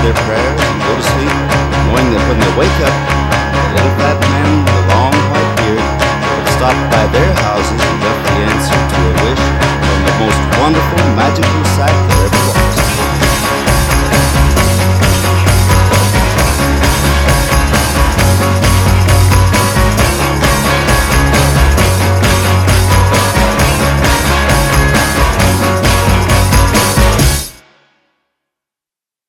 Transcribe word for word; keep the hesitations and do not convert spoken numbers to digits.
their prayers and go to sleep, knowing that when they wake up, the little fat man with the long white beard will stop by their houses and left the answer to a wish from the most wonderful magical sight